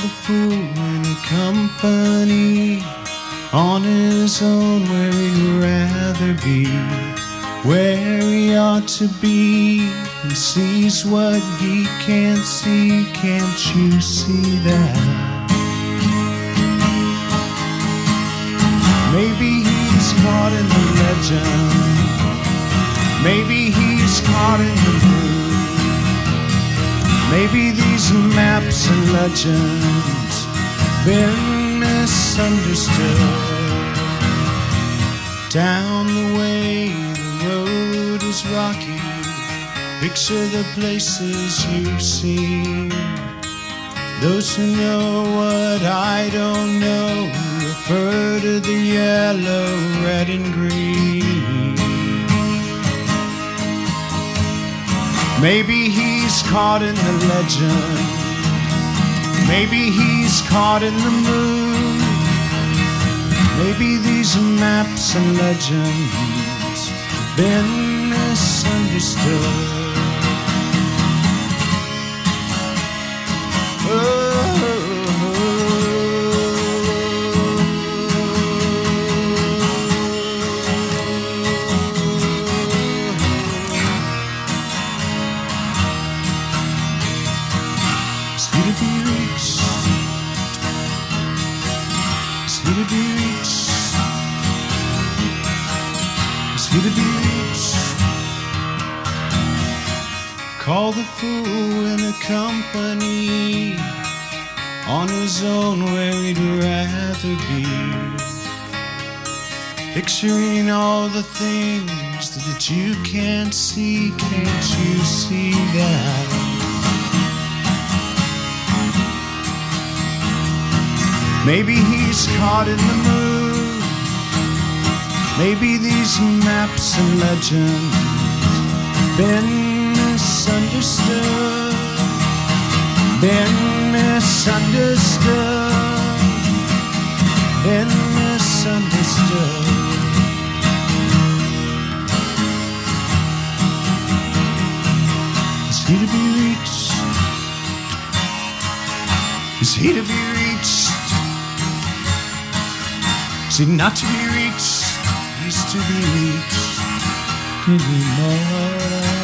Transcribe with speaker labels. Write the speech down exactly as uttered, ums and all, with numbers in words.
Speaker 1: the fool in a company, on his own where he'd rather be, where he ought to be, and sees what he can't see. Can't you see that? Maybe he's caught in the legend, maybe he's caught in the mood. Maybe these maps and legends been misunderstood. Down the way the road is rocky, picture the places you've seen. Those who know what I don't know refer to the yellow, red and green. Maybe he's caught in the legend, maybe he's caught in the mood. Maybe these maps and legends been misunderstood. Oh. To be reached. Call the fool in a company, on his own where he'd rather be, picturing all the things that you can't see. Can't you see that? Maybe he's caught in the mood, maybe these maps and legends been misunderstood, been misunderstood, been misunderstood. Is he to be reached? Is he to be reached? Is he not to be reached? He's to be reached anymore.